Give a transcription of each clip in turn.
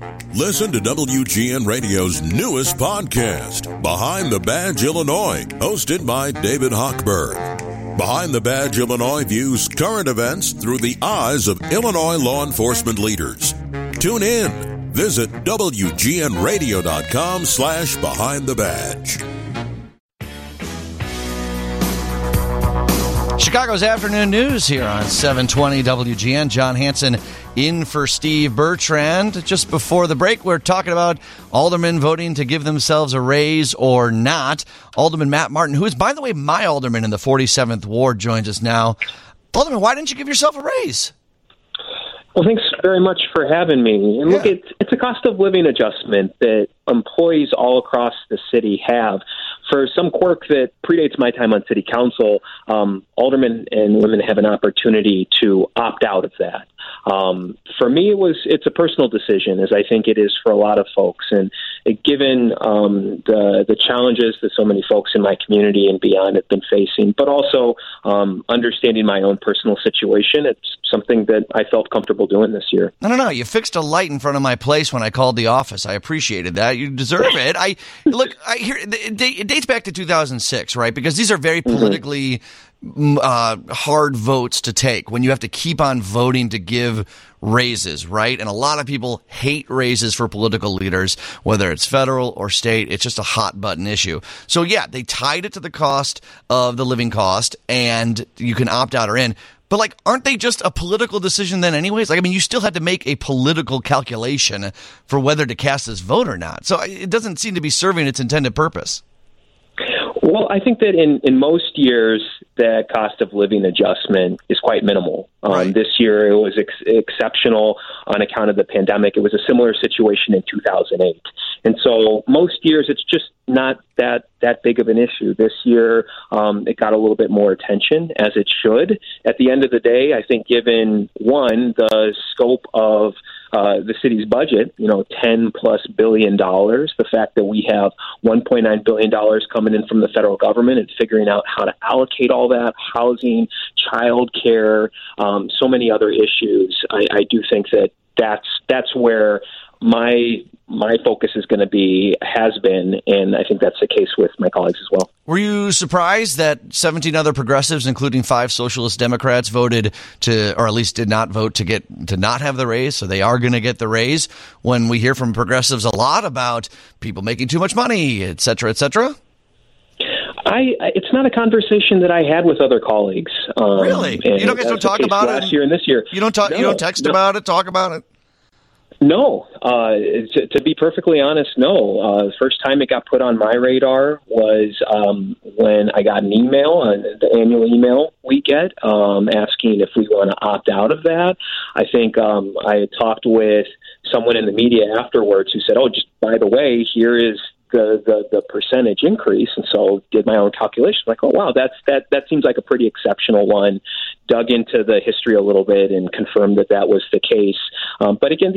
Listen to WGN Radio's newest podcast, Behind the Badge Illinois, hosted by David Hochberg. Behind the Badge Illinois views current events through the eyes of Illinois law enforcement leaders. Tune in. Visit WGNRadio.com/Behind the Badge. Chicago's afternoon news here on 720 WGN. John Hanson in for Steve Bertrand. Just before the break, we're talking about aldermen voting to give themselves a raise or not. Alderman Matt Martin, who is, by the way, my alderman in the 47th Ward, joins us now. Alderman, why didn't you give yourself a raise? Well, thanks very much for having me. And look, it's a cost of living adjustment that employees all across the city have. For some quirk that predates my time on city council, aldermen and women have an opportunity to opt out of that. For me, it's a personal decision, as I think it is for a lot of folks. And given the challenges that so many folks in my community and beyond have been facing, but also understanding my own personal situation, it's something that I felt comfortable doing this year. No. You fixed a light in front of my place when I called the office. I appreciated that. You deserve it. It dates back to 2006, right? Because these are very politically hard votes to take when you have to keep on voting to give raises, right? And a lot of people hate raises for political leaders, whether it's federal or state. It's just a hot button issue. So yeah, they tied it to the cost of the living cost, and you can opt out or in. But aren't they just a political decision then anyways? You still had to make a political calculation for whether to cast this vote or not. So it doesn't seem to be serving its intended purpose. Well, I think that in most years, the cost of living adjustment is quite minimal. Right. This year, it was exceptional on account of the pandemic. It was a similar situation in 2008. And so most years, it's just not that big of an issue. This year, it got a little bit more attention, as it should. At the end of the day, I think given, one, the scope of the city's budget, $10+ billion, the fact that we have $1.9 billion coming in from the federal government and figuring out how to allocate all that, housing, child care, so many other issues, I do think that's where my focus is going to be, has been, and I think that's the case with my colleagues as well. Were you surprised that 17 other progressives, including 5 socialist Democrats, voted to, or at least did not vote to not have the raise, so they are going to get the raise, when we hear from progressives a lot about people making too much money, et cetera, et cetera? It's not a conversation that I had with other colleagues. Really? You don't talk about it last year and this year. You don't text about it, talk about it? No. To be perfectly honest, no. The first time it got put on my radar was when I got an email, the annual email we get, asking if we want to opt out of that. I think I had talked with someone in the media afterwards who said, just by the way, here is the percentage increase, and so did my own calculation. Wow, that seems like a pretty exceptional one. Dug into the history a little bit and confirmed that was the case. But again,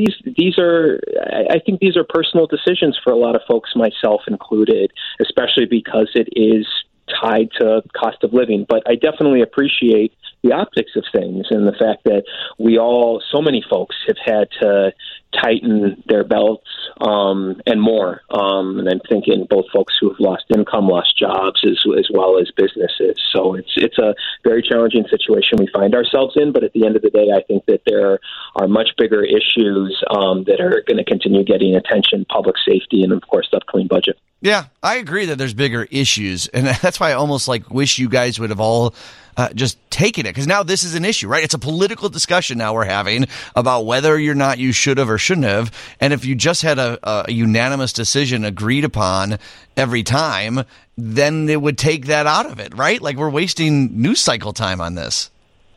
I think these are personal decisions for a lot of folks, myself included, especially because it is tied to cost of living. But I definitely appreciate the optics of things and the fact that so many folks have had to tighten their belts and more. And I'm thinking both folks who have lost income, lost jobs, as well as businesses. So it's a very challenging situation we find ourselves in. But at the end of the day, I think that there are much bigger issues that are going to continue getting attention: public safety, and of course, the upcoming budget. Yeah, I agree that there's bigger issues, and that's why I almost wish you guys would have all just taken it, because now this is an issue, right? It's a political discussion now we're having about whether or not you should have or shouldn't have, and if you just had a unanimous decision agreed upon every time, then it would take that out of it, right? We're wasting news cycle time on this.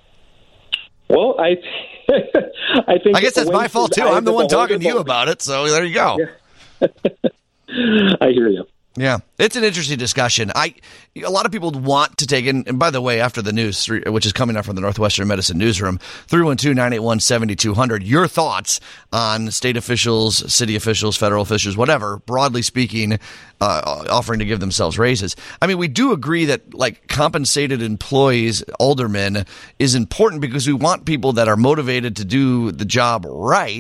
Well, I think I guess that's my fault too. I'm the one talking to you about it, so there you go. Yeah. I hear you. Yeah, it's an interesting discussion. A lot of people want to take in, and by the way, after the news, which is coming up from the Northwestern Medicine Newsroom, 312-981-7200, your thoughts on state officials, city officials, federal officials, whatever, broadly speaking, offering to give themselves raises. We do agree that compensated employees, aldermen, is important because we want people that are motivated to do the job right.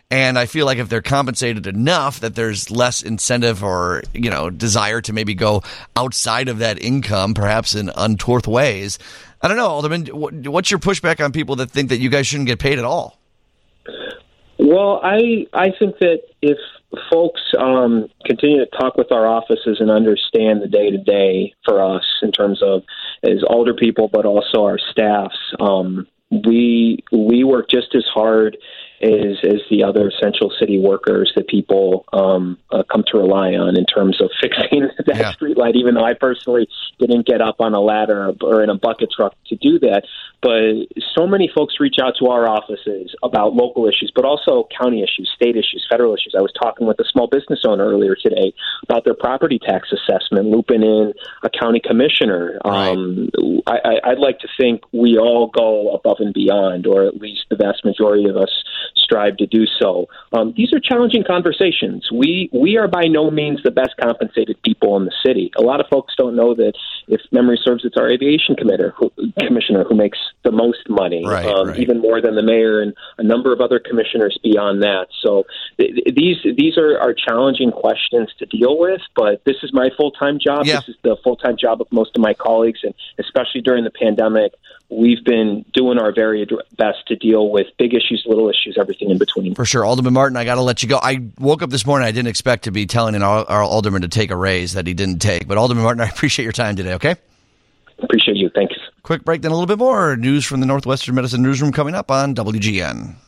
And I feel like if they're compensated enough, that there's less incentive or, desire to maybe go outside of that income, perhaps in untoward ways. I don't know, Alderman, what's your pushback on people that think that you guys shouldn't get paid at all? Well, I think that if folks continue to talk with our offices and understand the day-to-day for us in terms of as alder people, but also our staffs, we work just as hard as the other essential city workers that people come to rely on in terms of fixing that streetlight, even though I personally didn't get up on a ladder or in a bucket truck to do that. But so many folks reach out to our offices about local issues, but also county issues, state issues, federal issues. I was talking with a small business owner earlier today about their property tax assessment, looping in a county commissioner. Right. I'd like to think we all go above and beyond, or at least the vast majority of us strive to do so. These are challenging conversations. We are by no means the best compensated people in the city. A lot of folks don't know that, if memory serves, it's our aviation commissioner who makes the most money, even more than the mayor and a number of other commissioners beyond that. So these are challenging questions to deal with, but this is my full-time job. Yeah. This is the full-time job of most of my colleagues, and especially during the pandemic, we've been doing our very best to deal with big issues, little issues, everything in between. For sure. Alderman Martin, I got to let you go. I woke up this morning, I didn't expect to be telling our alderman to take a raise that he didn't take. But Alderman Martin, I appreciate your time today, okay? Appreciate you. Thanks. Quick break, then a little bit more news from the Northwestern Medicine Newsroom coming up on WGN.